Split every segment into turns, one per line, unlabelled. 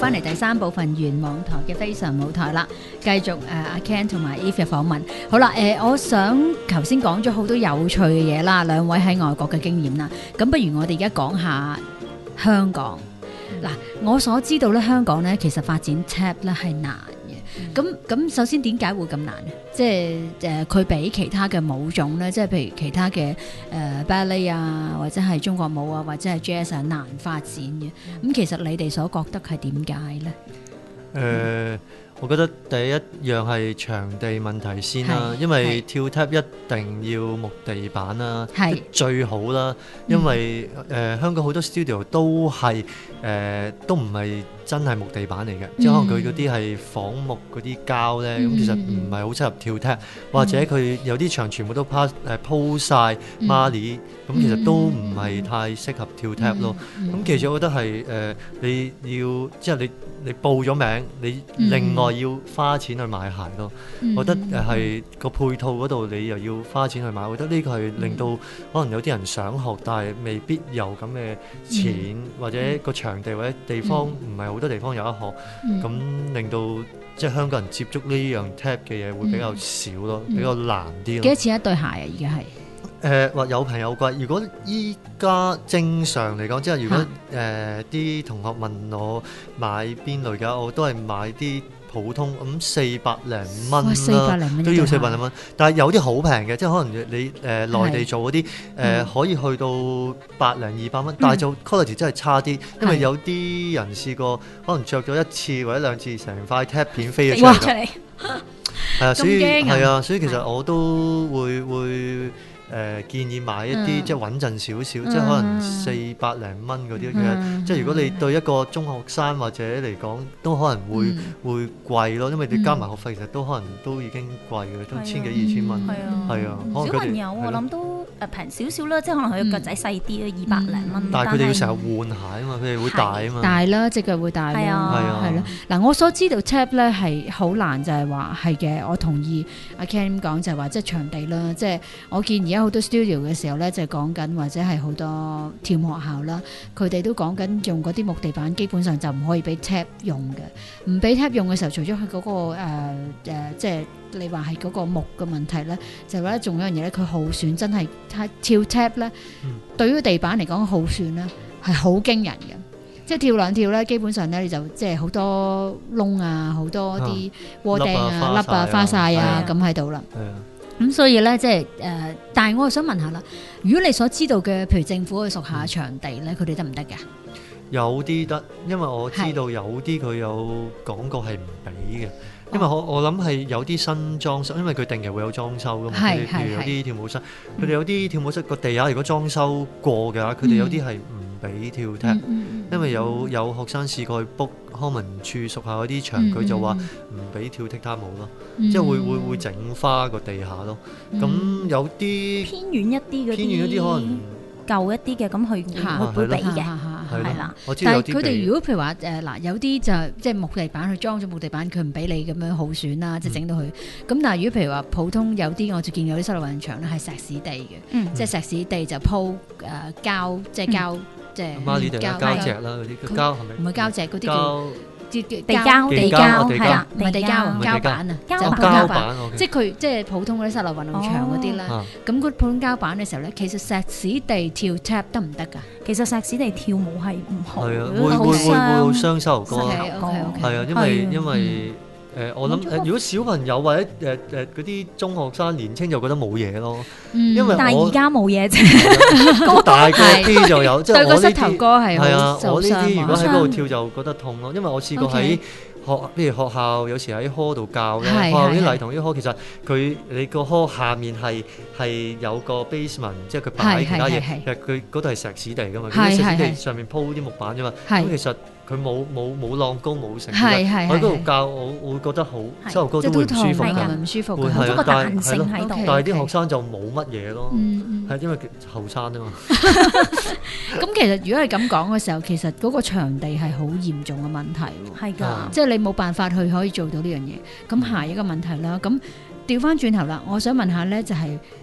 翻嚟第三部分原網台嘅非常舞台啦，繼續阿 Ken 同埋 Eve 嘅訪問。好啦，我想頭先講咗好多有趣嘅嘢啦，兩位喺外國嘅經驗啦，咁不如我哋而家講下香港。嗱，我所知道咧，香港咧其實發展 tap 咧係難嘅。咁首先點解會咁難呢？即係佢比其他嘅舞種咧，即係譬如其他嘅ballet 啊，或者係中國舞啊，或者係 jazz 啊，難發展嘅。咁其實你哋所覺得係點解咧？
我覺得第一樣係場地問題先啦，因為跳 tap 一定要木地板啦，最好啦。因為香港好多 studio 都係都唔係真係木地板嚟嘅，即係可能佢嗰啲係仿木嗰啲膠咧，咁其實唔係好適合跳 tap，或者佢有啲場全部都鋪晒 Marley，咁其實都唔係太適合跳 tap 咯。咁其實我覺得係你要即係你報咗名，你另外要花錢去買鞋咯。我覺得係個配套嗰度你又要花錢去買，我覺得呢個係令到可能有啲人想學，但係未必有咁嘅錢，或者個場地或者地方唔係好多地方有得學，咁令到即係香港人接觸呢樣 tap 嘅嘢會比較少咯，比較難啲咯。
幾多錢一對鞋啊？而家係
或有平有貴。如果依家正常嚟講，即係如果啲同學問我買邊類嘅，我都係買啲普通咁400零蚊啦，都要400零蚊。但係有啲好平嘅，即係可能你內地做嗰啲可以去到100零200蚊，但係就 quality 真係差啲，因為有啲人試過可能着咗一次或者兩次，成塊 tap 片飛咗出嚟。係啊，所以其實我都會建議買一啲即係穩陣少少，即係可能400零蚊嗰啲嘅。即係如果你對一個中學生或者嚟講，都可能會貴咯，因為你加埋學費，其實都可能都已經貴嘅，都千幾2000蚊。係啊，
小朋友我諗都平少少啦，即係可能佢個腳仔細啲啦，200零蚊。
但係佢哋要成日換鞋啊嘛，佢哋會大啊嘛。
大啦，隻腳會大啦。係咯。嗱，我所知道 tap 咧係好難，就係話係嘅。我同意阿 Ken 講，就係話即係場地啦，即係我見而家好多 studio 嘅時候咧，就係講緊或者係好多跳舞學校啦，佢哋都講緊用嗰啲木地板，基本上就唔可以俾 tap 用嘅。唔俾 tap 用嘅時候，除咗佢嗰個即係你話係嗰個木嘅問題咧，就係話咧仲有一樣嘢咧，佢耗損真係跳 tap 咧，對於地板嚟講耗損咧係好驚人嘅。即係跳兩跳咧，基本上咧你就即係好多窿啊，好多啲窩釘啊、粒啊、花晒啊咁喺度啦。咁所以咧，即係但係我又想問下啦，如果你所知道嘅，譬如政府去屬下場地咧，佢哋得唔得㗎？
有啲得，因為我知道有啲佢有講過係唔俾嘅，因為我諗係有啲新裝修，因為佢定期會有裝修㗎嘛。譬如有啲跳舞室，佢哋有啲跳舞室個地下如果裝修過嘅話，佢哋有啲係唔俾跳 tap，因為有學生試過去 book 康文署屬下嗰啲場，佢就話唔俾跳踢踏舞咯，即係會整花個地下咯。咁有啲
偏遠一啲嗰啲可能舊一啲嘅，咁佢會俾嘅，係啦。
但係佢哋如果譬如話嗱，有啲就即係木地板，佢裝咗木地板，佢唔俾你咁樣耗損啦，即係整到佢。咁但係如果譬如話普通有啲，我就見有啲室內運動場咧係石屎地嘅，即係石屎地就鋪膠，即係膠。即係
膠石啦，嗰啲膠係咪？
唔係膠石，嗰啲叫
地膠，係啦，
唔係地膠，膠板啊，就係膠板。即係佢即係普通嗰啲室內運動場嗰啲啦。咁嗰普通膠板嘅時候咧，其實石屎地跳 tap 得唔得㗎？
其實石屎地跳舞係唔好，
會好傷膝頭哥。係啊，因為我諗如果小朋友或者嗰啲中學生年青就覺得冇嘢咯，因為
但係而家冇嘢啫，
大個啲就有，即係我呢啲
膝頭哥係
我呢啲如果喺嗰度跳就覺得痛咯，因為我試過喺譬如學校有時喺 hall 度教咧，學校啲禮堂啲 hall 其實你個 hall 下面係有個 basement， 即係佢擺其他嘢，其實佢嗰度係石屎地㗎嘛，石屎地上面鋪啲木板啫嘛，咁其實佢冇浪高冇成，喺嗰度教我會覺得好膝頭哥都會唔舒服㗎，
唔舒服
嘅，好多個彈性喺度。
但係啲學生就冇乜嘢咯，係因為後生啊嘛。
咁其實如果係咁講嘅時候，其實嗰個場地係好嚴重嘅問題喎。
係㗎，
即係你冇辦法去可以做到呢樣嘢。咁下一個問題啦，咁調翻轉頭啦，我想問下咧，就係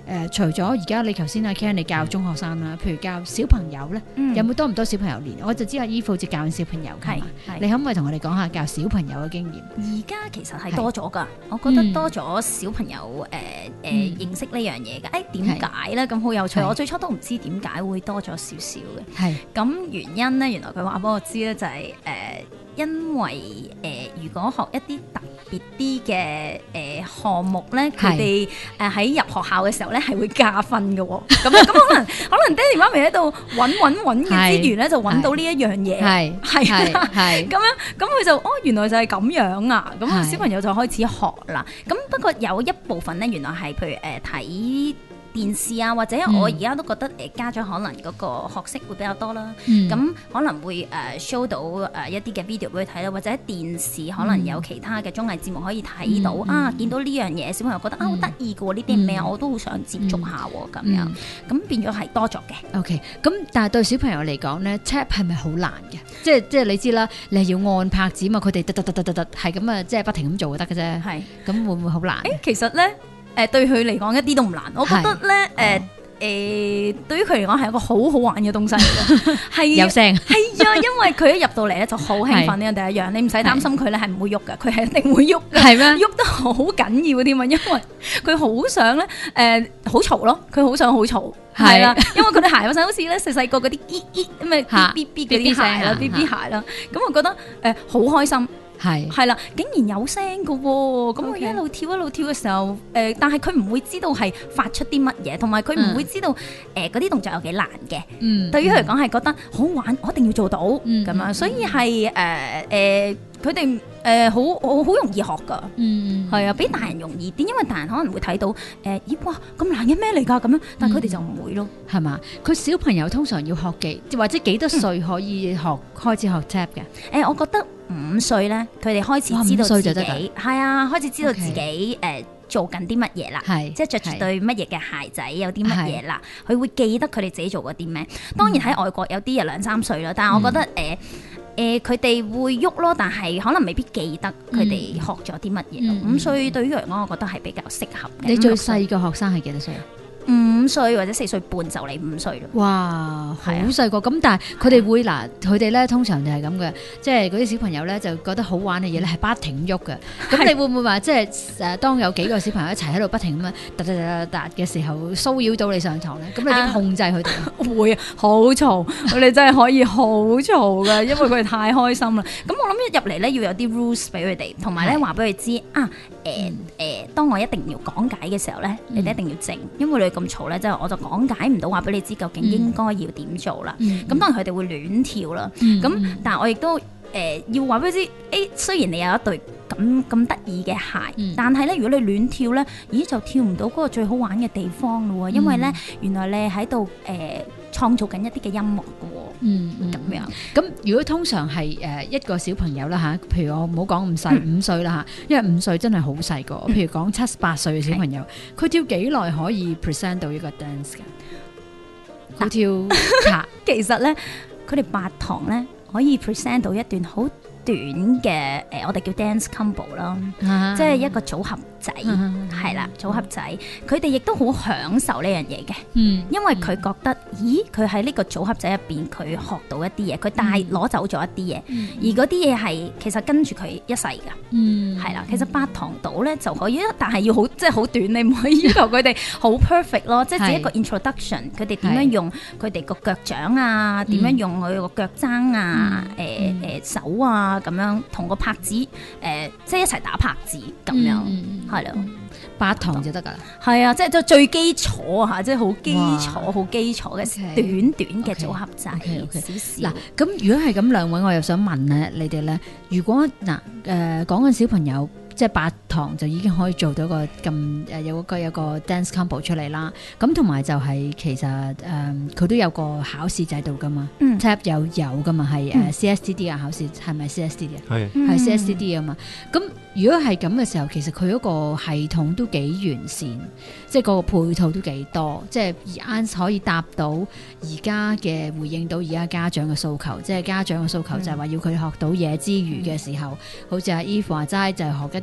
除咗而家你頭先阿 Ken 你教中學生啦，譬如教小朋友咧，有冇多唔多小朋友練？我就知阿依父就教緊小朋友㗎嘛，你可唔可以同我哋講下教小朋友嘅經驗？
而家其實係多咗㗎，我覺得多咗小朋友認識呢樣嘢嘅。點解咧？咁好有趣，我最初都唔知點解會多咗少少嘅。係咁原因咧，原來佢話俾我知咧，就係因為如果學一啲特別啲嘅項目咧，佢哋喺入學校嘅時候咧係會加分嘅喎。咁可能爹哋媽咪喺度揾嘅之餘咧，就揾到呢一樣嘢。係咁樣，咁佢就原來就係咁樣啊！咁小朋友就開始學啦。咁不過有一部分咧，原來係譬如睇電視啊，或者我而家都覺得家長可能嗰個學識會比較多啦，咁可能會show 到一啲嘅 video 俾佢睇啦，或者電視可能有其他嘅綜藝節目可以睇到見到呢樣嘢，小朋友覺得好得意嘅喎，呢啲係咩啊？我都好想接觸下喎，咁樣咁變咗係多咗嘅。
OK， 咁但係對小朋友嚟講咧 tap 係咪好難嘅？即係你知啦，你係要按拍子嘛，佢哋得係咁啊，即係不停咁做就得嘅啫。係咁會唔會好難？
其實咧。對佢嚟講一啲都唔難，我覺得咧對於佢嚟講係一個好好玩嘅東西嚟嘅，係
有聲
係啊，因為佢一入到嚟咧就好興奮呢個第一樣，你唔使擔心佢咧係唔會喐嘅，佢係一定會喐嘅，係咩？喐得好緊要添啊，因為佢好想咧好嘈咯，佢好想好嘈係啦，因為佢哋鞋嗰陣好似咧細個嗰啲咩嗶嗶嗰啲鞋啦，嗶嗶鞋啦，咁我覺得好開心。係啦，竟然有聲嘅喎，咁佢一路跳嘅時候，但係佢唔會知道係發出啲乜嘢，同埋佢唔會知道嗰啲動作有幾難嘅。對於佢嚟講係覺得好玩，我一定要做到咁樣，所以係佢哋好容易學㗎。係啊，比大人容易啲，因為大人可能會睇到哇咁難嘅咩嚟㗎咁樣，但係佢哋就唔會咯，係嘛？
佢小朋友通常要學或者幾多歲可以開始學 tap 嘅？
我覺得5歲咧，佢哋開始知道自己係啊，開始知道自己做緊啲乜嘢啦，即係着住對乜嘢嘅鞋仔有啲乜嘢啦，佢會記得佢哋自己做過啲咩。當然喺外國有啲人2-3歲啦，但係我覺得佢哋會喐咯，但係可能未必記得佢哋學咗啲乜嘢咯。5歲對於佢嚟講，我覺得係比較適合嘅。
你最細個學生係幾多歲啊
？5歲或者4歲半就嚟5歲咯。
哇，好細個咁，但係佢哋會佢哋咧通常就係咁嘅，即係嗰啲小朋友咧就覺得好玩嘅嘢咧係不停喐嘅。咁你會唔會話即係當有幾個小朋友一齊喺度不停咁樣嗒嘅時候騷擾到你上堂咧？咁你點控制佢哋？
會啊，好嘈，佢哋真係可以好嘈噶，因為佢哋太開心啦。咁我諗一入嚟咧要有啲 rules 俾佢哋，同埋咧話俾佢知當我一定要講解嘅時候咧，你哋一定要靜，因為你咁嘈咧，即係我就講解唔到，話俾你知究竟應該要點做啦。咁當然佢哋會亂跳啦。咁但係我亦都要話俾佢知，雖然你有一對咁得意嘅鞋，但係咧如果你亂跳咧，咦就跳唔到嗰個最好玩嘅地方咯。因為咧原來你喺度創造緊一啲嘅音樂嘅喎。咁樣。
咁如果通常係一個小朋友啦嚇，譬如我唔好講咁細5歲啦嚇，因為5歲真係好細個。譬如講7-8歲嘅小朋友，佢跳幾耐可以 present 到一個 dance 嘅？佢跳
其實咧，佢哋8堂咧可以 present 到一段好短嘅我哋叫 dance combo 啦，即係一個組合仔，係啦，組合仔，佢哋亦都好享受呢樣嘢嘅，因為佢覺得，咦，佢喺呢個組合仔入邊，佢學到一啲嘢，佢攞走咗一啲嘢，而嗰啲嘢係其實跟住佢一世㗎，係啦，其實8堂到咧就可以，但係要好即係好短，你唔可以要求佢哋好 perfect 咯，即係只一個 introduction，佢哋點樣用佢哋個腳掌啊，點樣用佢個腳踭啊，手啊。咁樣同個拍子即係一齊打拍子咁樣，係咯
，8堂就得噶啦。
係啊，即係最基礎嚇，即係好基礎嘅短嘅組合仔。
嗱，咁如果係咁，兩位我又想問咧，你哋咧，如果講緊小朋友。即係8堂就已經可以做到個咁有個 dance combo 出嚟啦。咁同埋就係其實佢都有個考試制度噶嘛。tap 有噶嘛，係CSTD 啊考試，係咪 CSTD 啊？係 CSTD 啊嘛。咁如果係咁嘅時候，其實佢嗰個系統都幾完善，即係個配套都幾多，即係啱可以答到而家嘅回應到而家家長嘅訴求。即係家長嘅訴求就係話要佢學到嘢之餘嘅時候，好似阿 Eve 話齋就係學一啲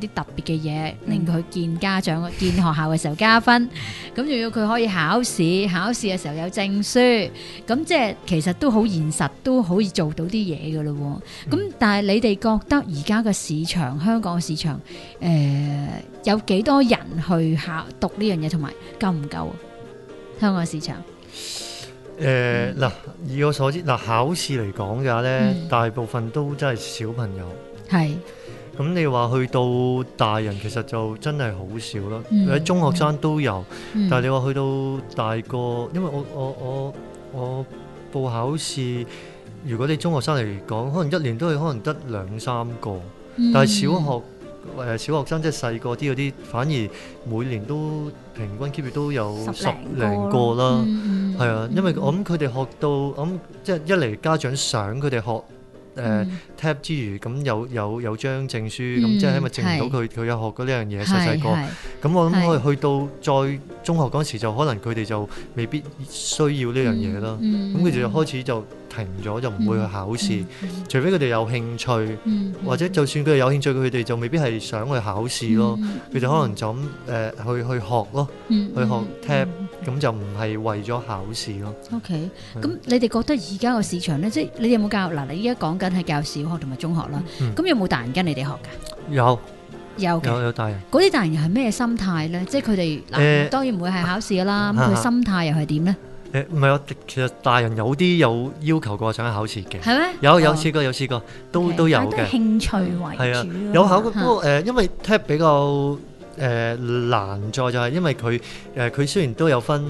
啲特別嘅嘢，令佢見家長、見學校嘅時候加分。咁仲要佢可以考試嘅時候有證書。咁即係其實都好現實，都可以做到啲嘢㗎咯。咁但係你哋覺得而家嘅市場，香港嘅市場，有幾多人去讀呢樣嘢，同埋夠唔夠香港嘅市場？
嗱，以我所知，考試嚟講嘅話咧，大部分都真係小朋友。係。咁你話去到大人，其實就真係好少啦。喺中學生都有，但係你話去到大個，因為我報考試，如果你中學生嚟講，可能一年都係可能得2-3個，但係小學生即係細個啲嗰啲，反而每年都平均 keep 住都有10零個啦。係啊，因為我諗佢哋學到，我諗即係一嚟家長想佢哋學TAP 之餘，咁有張證書，咁即係因為證明到佢有學過呢樣嘢細個。咁我諗我哋去到再中學嗰時，就可能佢哋就未必需要呢樣嘢啦。咁佢哋就開始就停咗，就唔會去考試，除非佢哋有興趣，或者就算佢哋有興趣，佢哋就未必係想去考試咯。佢就可能就咁去學咯，去學 TAP，咁就唔係為咗考試咯。
OK，咁你哋覺得而家個市場咧，即係你哋有冇教？嗱，你依家講緊係教小學同埋中學啦，咁有冇大人跟你哋學㗎？有大人。嗰啲大人又係咩心態咧？即係佢哋當然唔會係考試㗎啦，咁佢心態又係點咧？
唔係，其實大人有啲有要求過想考試嘅，
係咩？
有試過，都有嘅。
都係興趣為主。
係啊，有考過，不過因為 TAP 比較難在就係因為佢雖然都有分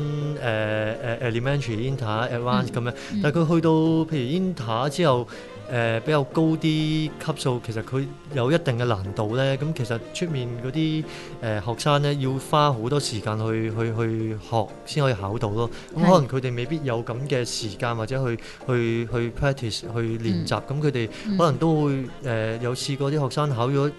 elementary、inter、advanced 咁樣，但係佢去到譬如 inter 之後。比較高啲級數，其實佢有一定嘅難度咧。咁其實出面嗰啲學生咧，要花好多時間去學先可以考到咯。咁可能佢哋未必有咁嘅時間，或者去 practice 去練習。咁佢哋可能都會有試過啲學生考咗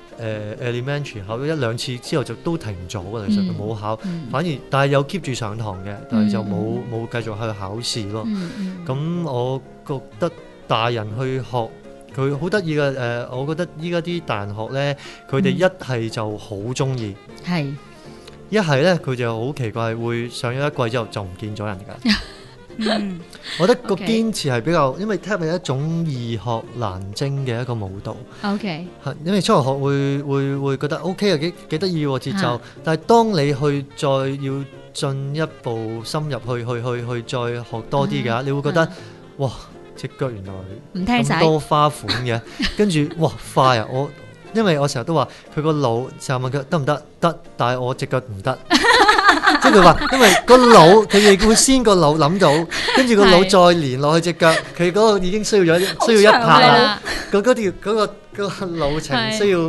elementary 考咗1-2次之後就都停咗㗎，其實就冇考，反而但係有 keep 住上堂嘅，但係就冇繼續去考試咯。咁我覺得。大人去學佢好得意嘅我覺得依家啲大人學咧，佢哋一係就好中意，一係咧佢就好奇怪，會上咗一季之後就唔見咗人㗎。我覺得個堅持係比較，因為 TAP 係一種易學難精嘅一個舞蹈。因為初學會覺得 OK 啊，幾得意喎節奏，但係當你去再要進一步深入去再學多啲嘅話，你會覺得哇！隻腳原來咁多花款嘅，跟住哇快啊！因為我成日都話佢個腦成日問佢得唔得？得，但係我隻腳唔得。即係佢話，因為個腦佢哋會先個腦諗到，跟住個腦再連落去隻腳，佢嗰個已經需要一拍啦。嗰個路程需要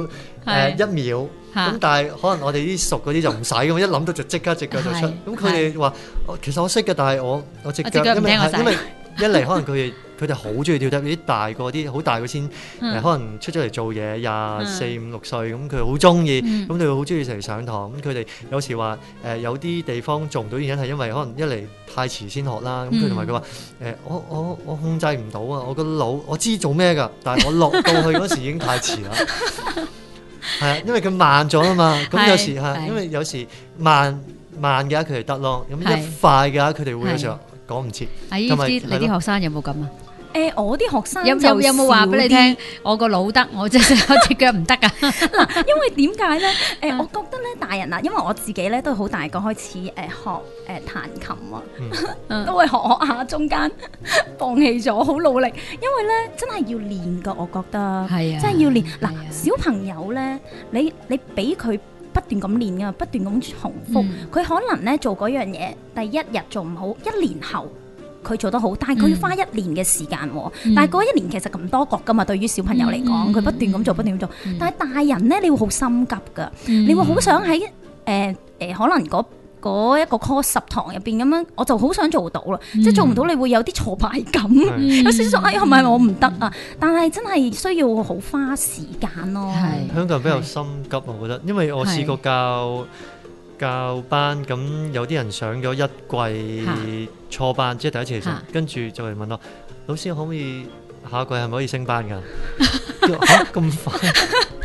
1秒。咁但係可能我哋啲熟嗰啲就唔使咁，一諗到就即刻隻腳就出。咁佢哋話其實我識嘅，但係我隻腳因為一嚟可能佢哋好中意跳 TAP，啲大個啲好大個先可能出咗嚟做嘢24、5、6歲，咁佢好中意，咁佢好中意成日上堂。咁佢哋有時話有啲地方做唔到原因係因為可能一嚟太遲先學啦。咁佢同埋佢話我控制唔到啊，我個腦我知做咩㗎，但係我落到去嗰時已經太遲啦。係啊，因為佢慢咗啊嘛。咁有時因為有時慢嘅話佢哋得咯，咁一快嘅話佢哋會有時候講唔切。
你啲學生有冇咁啊？
我啲學生
有冇話俾你聽？我個腦得，我隻腳唔得㗎。
嗱，因為點解咧？我覺得咧，大人啊，因為我自己咧都好大個開始學彈琴啊，都係學下，中間放棄咗，好努力。因為咧，真係要練㗎，我覺得係啊，真係要練。嗱，小朋友咧，你俾佢不斷咁練㗎，不斷咁重複，佢可能咧做嗰樣嘢，第一日做唔好，1年後。佢做得好，但係佢要花1年嘅時間喎。但係嗰1年其實咁多角㗎嘛，對於小朋友嚟講，佢不斷咁做，不斷咁做。但係大人咧，你會好心急㗎，你會好想喺可能嗰一個 course 10堂入邊咁樣，我就好想做到啦。即係做唔到，你會有啲挫敗感，有少少係咪我唔得啊？但係真係需要好花時間咯。
香港人比較心急，我覺得，因為我試過教班，咁有啲人上咗1季初班，即係第一次嚟，跟住就嚟問我老師可唔可以下一季係咪可以升班㗎？嚇咁快？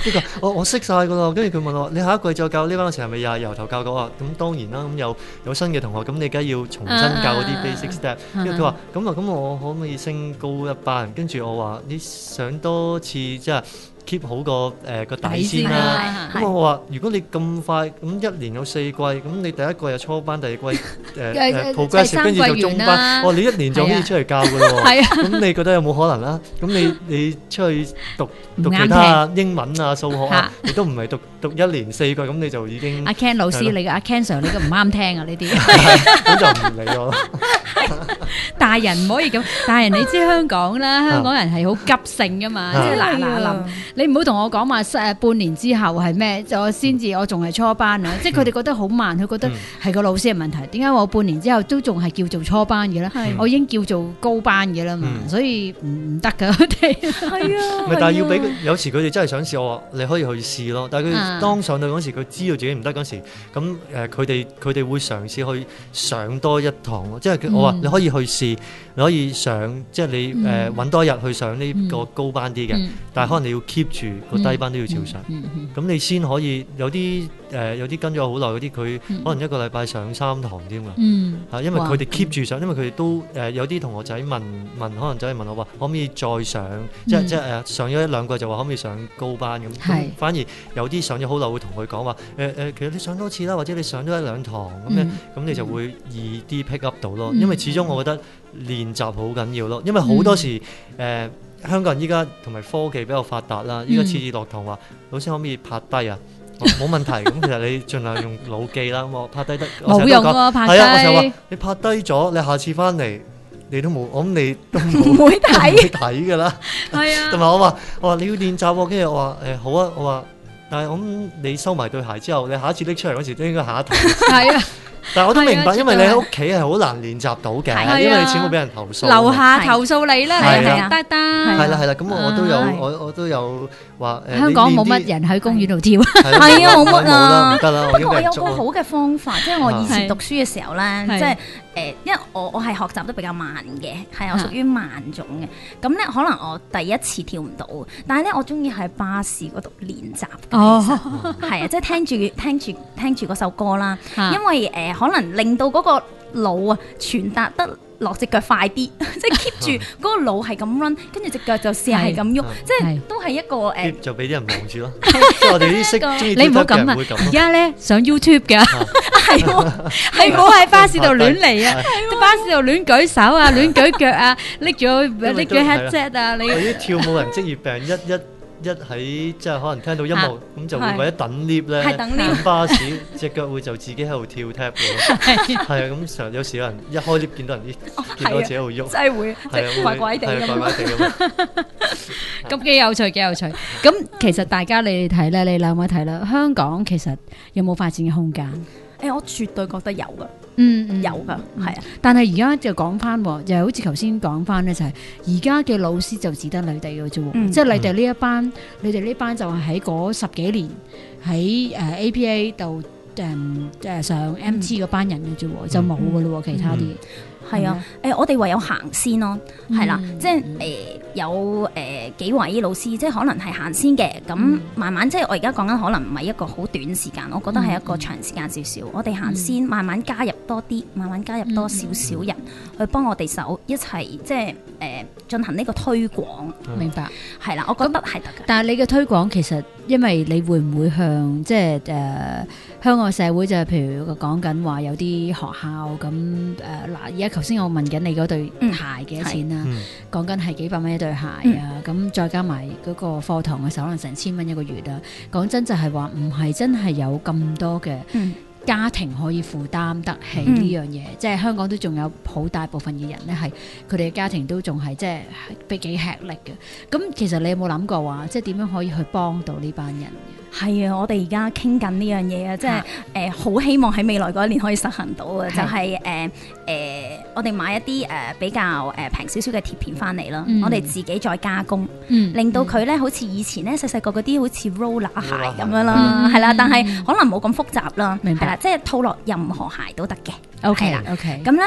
我識晒㗎啦。跟住佢問我：你下一季再教呢班嘅時候係咪又係由頭教過啊？咁當然啦。咁有新嘅同學，咁你梗係要重新教嗰啲 basic step。跟住佢話：咁我可唔可以升高一班？跟住我話：你上多次即係keep 好個底先啦。咁我話：如果你咁快，咁一年有4季，咁你第一季有初班，第二季progressive，跟住就中班。你一年就可以出嚟教㗎咯。咁你覺得有冇可能啦？咁你出去讀其他英文啊、數學啊，你都唔係讀一年4季，咁你就已經
阿 Ken 老師，你嘅阿 Ken Sir，你個唔啱聽啊呢啲。
咁就唔理我。
大人唔可以咁，大人你知香港啦，香港人係好急性噶嘛，即係嗱臨。你唔好同我講話半年之後係咩，我仲係初班啊！即係佢哋覺得好慢，佢覺得係個老師嘅問題。點解我半年之後都仲係叫做初班嘅咧？我已經叫做高班嘅啦嘛，所以唔得㗎佢哋。係啊，
但係要俾有時佢哋真係想試，我話你可以去試咯。但係佢當上到嗰時，佢知道自己唔得嗰時，咁佢哋會嘗試去上多一堂咯。即係我話你可以去試，你可以上，即係你揾多日去上呢個高班啲嘅，但係可能你要 keep 住個低班都要照上，咁你先可以有啲跟咗好耐嗰啲，佢可能一個禮拜上3堂添㗎，因為佢哋 keep 住上，因為佢哋都有啲同學仔問，可能走去問我話可唔可以再上，即係上咗1-2季就話可唔可以上高班咁，反而有啲上咗好耐會同佢講話其實你上多次啦，或者你上咗1-2堂咁樣，咁你就會易啲 pick up 到咯，因為始終我覺得練習好緊要咯，因為好多時香港人依家同埋科技比較發達啦，依家次次落堂話老師可唔可以拍低啊？冇問題，咁其實你盡量用腦記啦，咁我拍低得
冇用喎，拍低。
係啊，我成日話你拍低咗，你下次翻嚟你都冇，我諗你都唔
會睇
㗎啦。係啊，同埋我話你要練習喎，跟住我話好啊，我話但係我諗你收埋對鞋之後，你下一次拎出嚟嗰時都應該下一堂。係啊。但係我都明白，因為你喺屋企係好難練習到嘅，因為你錢會俾人投訴。樓下
投訴你啦，係得。
係啦，咁我都有話
香港冇乜人喺公園度跳。
係啊，冇乜啊。
唔得啦，
不過我有個好嘅方法，即係我以前讀書嘅時候咧，即係因為我係學習得比較慢嘅，係我屬於慢種嘅。咁咧可能我第一次跳唔到，但係咧我中意喺巴士嗰度練習。係啊，即係聽住嗰首歌啦，因為可能令到嗰個腦啊傳達得落隻腳快啲，即係 keep 住嗰個腦係咁 run， 跟住隻腳就試下係咁喐，即係都係一個
就俾啲人望住咯。即係我哋啲識中意跳嘅人會咁。
而家咧上 YouTube 㗎，係我喺巴士度亂嚟啊！巴士度亂舉手啊，亂舉腳啊，拎住 headset 啊，你
啲跳舞人職業病一喺即係可能聽到音樂咁就會為咗等 lift 咧，等巴士隻腳會就自己喺度跳 tap 嘅，係啊，咁成日有時有人一開 lift 見到人見到自己喺度喐，
真係會即係怪怪地咁。
咁幾有趣。咁其實大家你哋睇咧，你兩位睇啦，香港其實有冇發展嘅空間？
我絕對覺得有噶，有噶，係啊。
但係而家就講翻，又好似頭先講翻咧，就係而家嘅老師就只得你哋嘅啫，即係你哋呢一班，你哋呢班就係喺嗰10幾年喺APA 度上 MT 嗰班人嘅啫，就冇噶咯，其他啲。
係啊，我哋唯有行先咯，係啦，即係有幾位老師，即係可能係行先嘅，咁慢慢即係我而家講緊，可能唔係一個好短時間，我覺得係一個長時間少少。我哋行先，慢慢加入多啲，慢慢加入多少少人去幫我哋手一齊，即係進行呢個推廣。
明白，
係啦，我覺得係得嘅。
但係你嘅推廣其實，因為你會唔會向即係香港社會就係譬如講緊話有啲學校咁嗱，而家頭先我問緊你嗰對鞋幾多錢啦，講緊係幾百蚊一對鞋啊，咁再加埋嗰個課堂嘅時候，可能成1000蚊一個月啦。講真就係話唔係真係有咁多嘅家庭可以負擔得起呢樣嘢，即係香港都仲有好大部分嘅人咧，係佢哋嘅家庭都仲係即係比幾吃力嘅。咁其實你有冇諗過話，即係點樣可以去幫到呢班人？
係啊，我哋而家傾緊呢樣嘢啊，即係好希望喺未來嗰一年可以實行到嘅，就係我哋買一啲比較平少少嘅貼片翻嚟啦，我哋自己再加工，令到佢咧好似以前咧細細個嗰啲好似 roller 鞋咁樣啦，係啦，但係可能冇咁複雜啦，係啦，即係套落任何鞋都得嘅。OK 啦，OK。咁咧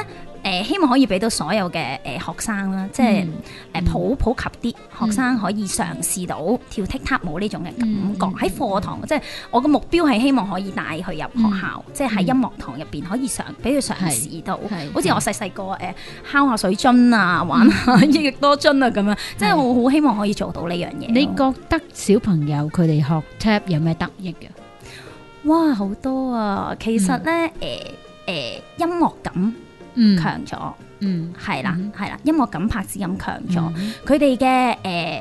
希望可以俾到所有嘅學生啦，即係普及啲學生可以嘗試到跳踢踏舞呢種嘅感覺喺課堂，即係我個目標係希望可以帶佢入學校，即係喺音樂堂入邊可以俾佢嘗試到，好似我細個敲下水樽啊，玩下益多樽啊咁樣，即係我好希望可以做到呢樣嘢。
你覺得小朋友佢哋學 tap 有咩得益嘅？
哇，好多啊！其實咧，音樂感強咗，係啦，音樂感拍子咁強咗，佢哋嘅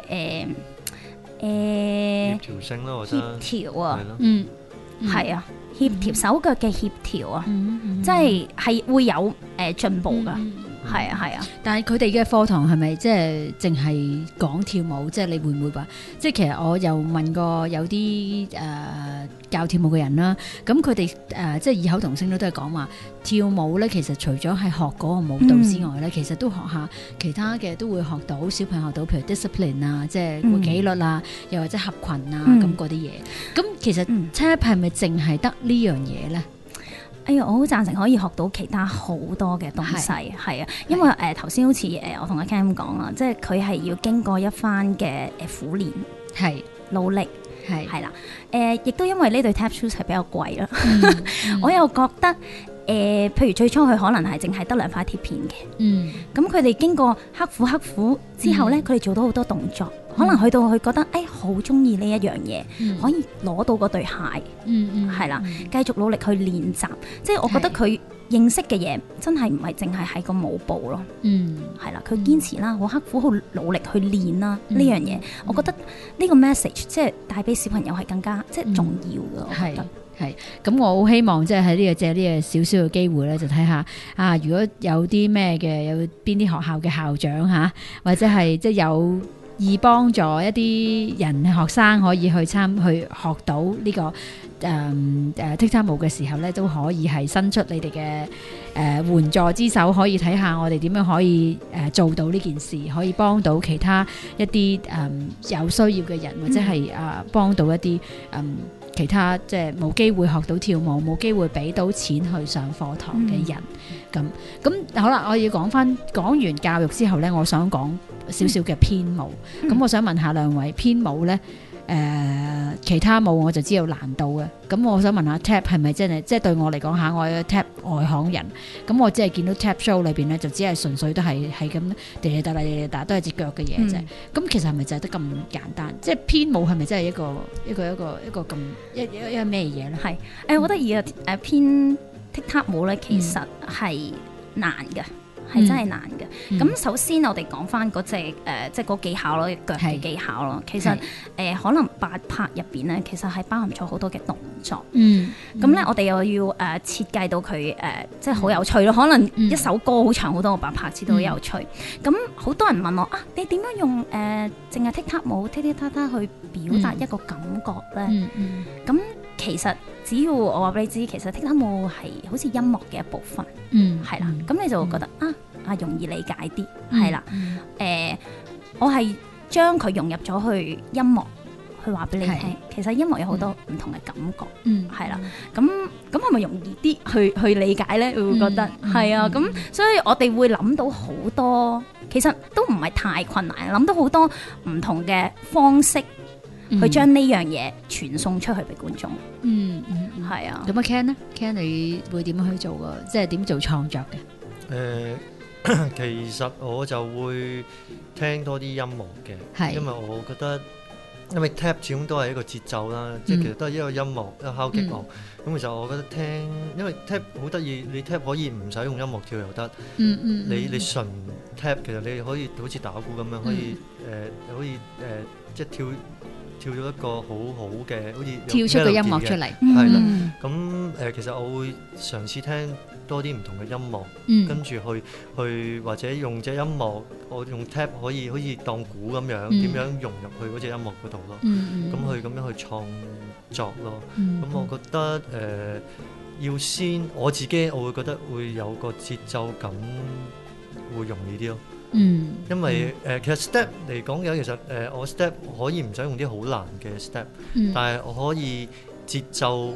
協調性咯，我覺得
協調啊，係啊，協調手腳嘅協調啊，即係會有進步噶。係啊，
但係佢哋嘅課堂係咪即係淨係講跳舞？即係你會唔會話？即係其實我又問過有啲教跳舞嘅人啦，咁佢哋即係異口同聲都係講話跳舞咧，其實除咗係學嗰個舞蹈之外咧，其實都學下其他嘅，都會學到小朋友學到，譬如 discipline 啊，即係紀律啊，又或者合群啊咁嗰啲嘢。咁其實 tap 係咪淨係得呢樣嘢咧？
哎呀，我好贊成可以學到其他好多嘅東西，係啊，因為頭先好似我同阿 Cam 講啦，即係佢係要經過一番嘅苦練，係努力，係啦，亦都因為呢對 tap shoes 係比較貴啦，我又覺得譬如最初佢可能係淨係得2塊鐵片嘅，咁佢哋經過刻苦之後咧，佢哋做到好多動作。可能去到佢覺得好中意呢一樣嘢，可以攞到嗰對鞋，係啦，繼續努力去練習。即係我覺得佢認識嘅嘢真係唔係淨係喺個舞步咯，係啦，佢堅持啦，好刻苦，好努力去練啦呢樣嘢。我覺得呢個 message 即係帶俾小朋友係更加即係重要嘅。我覺得
係咁，我好希望即係喺呢個借呢個少少嘅機會咧，就睇下如果有啲咩嘅，有邊啲學校嘅校長或者係即係有意幫助一啲人學生可以去學到呢個踢踏舞嘅時候咧，都可以係伸出你哋嘅援助之手，可以睇下我哋點樣可以做到呢件事，可以幫到其他一啲有需要嘅人，或者係幫到一啲其他即係冇機會學到跳舞、冇機會俾到錢去上課堂嘅人。咁好啦，我要講完教育之後咧，我想講少少嘅編舞。咁我想問下兩位，編舞咧其他舞我就知道難度嘅。咁我想問下 tap 係咪真係即係對我嚟講我係 tap 外行人，咁我只係見到 tap show 裏邊咧，就只係純粹都係咁地地打都係隻腳嘅嘢啫。咁其實係咪就係得咁簡單？即係編舞係咪真係一個咁一個咩嘢咧？係
我覺得而家編踢踏舞咧，其實係難嘅。係真係難嘅。咁首先我哋講翻嗰隻即係嗰技巧咯，腳嘅技巧咯。其實可能8拍入邊咧，其實係包含咗好多嘅動作。咁咧我哋又要設計到佢即係好有趣咯。可能一首歌好長好多個8拍子都好有趣。咁好多人問我你點樣用淨係踢踏舞踢踢踏踏去表達一個感覺咧？咁其實只要我話俾你知，其實踢踏舞係好似音樂嘅一部分，係啦。咁你就會覺得容易理解啲，係啦。我係將佢融入咗去音樂，去話俾你聽。其實音樂有好多唔同嘅感覺，係啦。咁係咪容易啲去理解咧？會覺得係啊。咁所以我哋會諗到好多，其實都唔係太困難，諗到好多唔同嘅方式。去將呢樣嘢傳送出去俾觀眾。係啊。咁Ken 呢？Ken 你會點樣去做㗎？即係點做創作嘅？
其實我就會聽多啲音樂嘅，因為我覺得，因為 tap 始終都係一個節奏啦，即係其實都係一個音樂，一個敲擊樂。咁其實我覺得聽，因為 tap 好得意，你 tap 可以唔使用音樂跳又得。你純 tap 其實你可以好似打鼓咁樣，可以即係跳咗一個好好嘅，好似
跳出個音樂出嚟，
係啦。咁其實我會嘗試聽多啲唔同嘅音樂，跟住去或者用隻音樂，我用 tap 可以好似當鼓咁樣，點樣融入去嗰隻音樂嗰度咯。咁去咁樣去創作咯。咁我覺得要先我自己，我會覺得會有個節奏感，會容易啲咯。因為其實 step 嚟講嘅，其實我 step 可以唔使用啲好難嘅 step，但係我可以節奏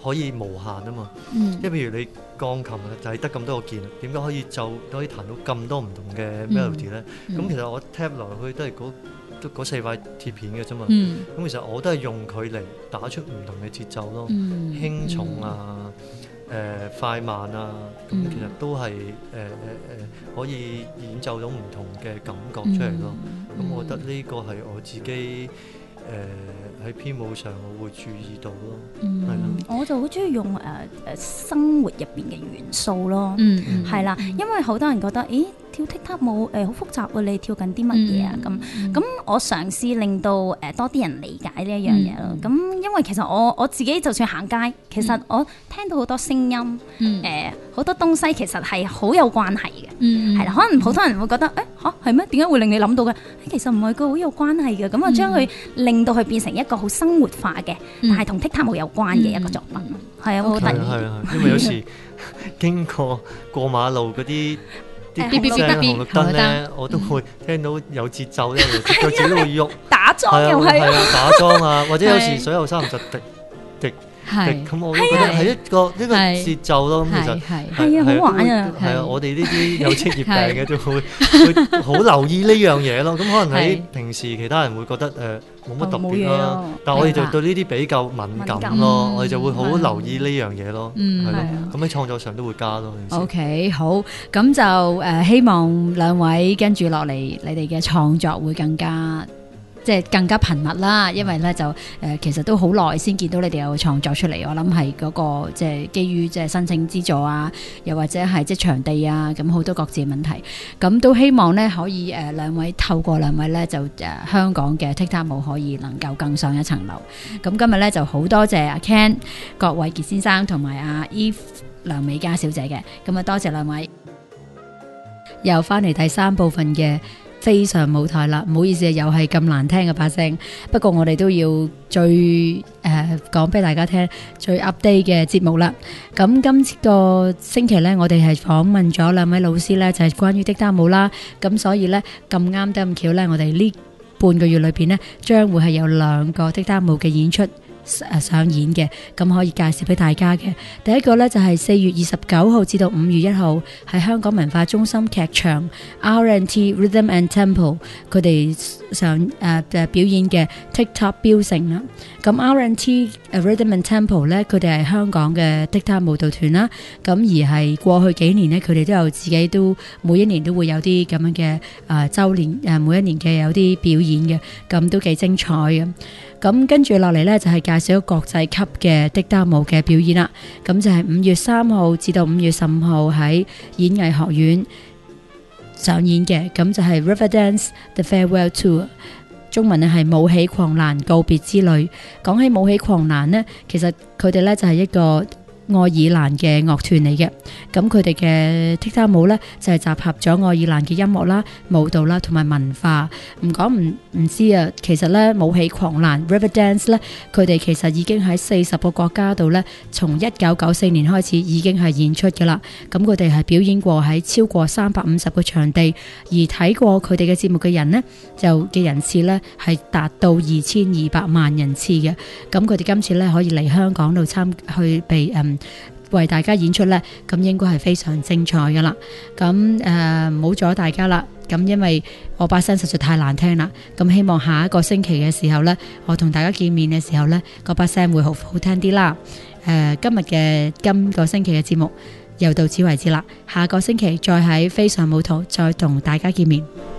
可以無限啊嘛。因為譬如你鋼琴就係得咁多個鍵，點解可以彈到咁多唔同嘅 melody 咧？咁其實我 tap 落去都係嗰4塊鐵片嘅啫嘛。咁其實我都係用佢嚟打出唔同嘅節奏咯，輕重啊。快慢啊，咁其實都係可以演奏到唔同嘅感覺出嚟咯。咁我覺得呢個係我自己喺編舞上我會注意到咯。係啦，
我就好中意用生活入邊嘅元素咯。係啦，因為好多人覺得，咦，跳踢踏舞好複雜喎，你跳緊啲乜嘢啊？咁我嘗試令到多啲人理解呢一樣嘢咯。咁因為其實我自己就算行街，其實我聽到好多聲音，好多東西其實係好有關係嘅。係啦，可能好多人會覺得，係咩？點解會令你諗到嘅？其實唔係，佢好有關係嘅。咁我將佢令到佢變成一個好生活化嘅，但係同踢踏舞有關嘅一個作品。係啊，好得意。
係因為有時經過馬路嗰啲紅綠燈咧，我都會聽到有節奏咧，腳趾都會喐。打樁又係打樁啊，或者有時水喉沙就滴，咁我都覺得係一個節奏咯。咁其實
係啊，好玩啊。
係啊，我哋呢啲有職業病嘅就會好留意呢樣嘢咯。咁可能喺平時其他人會覺得冇乜特別啦，但係我哋就對呢啲比較敏感咯，我哋就會好留意呢樣嘢咯，係咯，咁喺創作上都會加咯。
OK， 好，咁就希望兩位跟住落嚟，你哋嘅創作會更加頻密啦，因為咧就其實都好耐先見到你哋有創作出嚟，我諗係嗰個即係基於即係申請資助啊，又或者係即係場地啊，咁好多各自嘅問題，咁都希望咧可以透過兩位咧就香港嘅踢踏舞可以能夠更上一層樓。咁今日咧就好多謝阿 Ken 郭偉傑先生同埋阿 Eve 梁美嘉小姐嘅，咁啊多謝兩位。又翻嚟第3部分嘅非常舞台啦，唔好意思，又係咁難聽嘅把聲。不過我哋都要最講俾大家聽最 update 嘅節目啦。咁今次個星期呢，我哋係訪問咗2位老師呢，就係關於踢踏舞啦。咁所以呢，咁啱得咁巧呢，我哋呢半個月裏邊呢，將會係有2個踢踏舞嘅演出上演嘅，咁可以介紹俾大家嘅。第一個呢，就係4月29號至到5月1號喺香港文化中心劇場 R&T Rhythm and Tempo 佢哋表演嘅 TikTok 標成啦。咁 R&T Rhythm and Tempo 呢，佢哋係香港嘅踢踏舞蹈團啦。咁而係過去幾年呢，佢哋都有自己都每一年都會有啲咁樣嘅周年每一年嘅有啲表演嘅，咁都幾精彩嘅。咁跟住落嚟呢，就係介紹國際級嘅踢踏舞嘅表演啦。咁就係5月3號至到5月15號喺演藝學院上演嘅。咁就係 Riverdance The Farewell Tour， 中文呢係舞起狂瀾告別之旅。講起舞起狂瀾呢，其實佢哋呢就係一個愛爾蘭嘅樂團嚟嘅，咁佢哋嘅踢踏舞呢，就係集合咗愛爾蘭嘅音樂啦、舞蹈啦同埋文化。唔知啊，其實呢，舞起狂瀾 Riverdance 呢，佢哋其實已經喺40個國家度呢，從1994年開始已經係演出噶啦。咁佢哋係表演過喺超過350個場地，而睇過佢哋嘅節目嘅人呢，嘅人次呢係達到2200萬人次嘅。咁佢哋今次呢，可以嚟香港度去被為大家演出呢，咁應該係非常精彩噶啦。咁唔好阻大家啦。咁因為我把聲實在太難聽啦。咁希望下一個星期嘅時候呢，我同大家見面嘅時候呢，嗰把聲會好聽啲啦。今個星期嘅節目又到此為止啦。下個星期再喺非常舞台再同大家見面。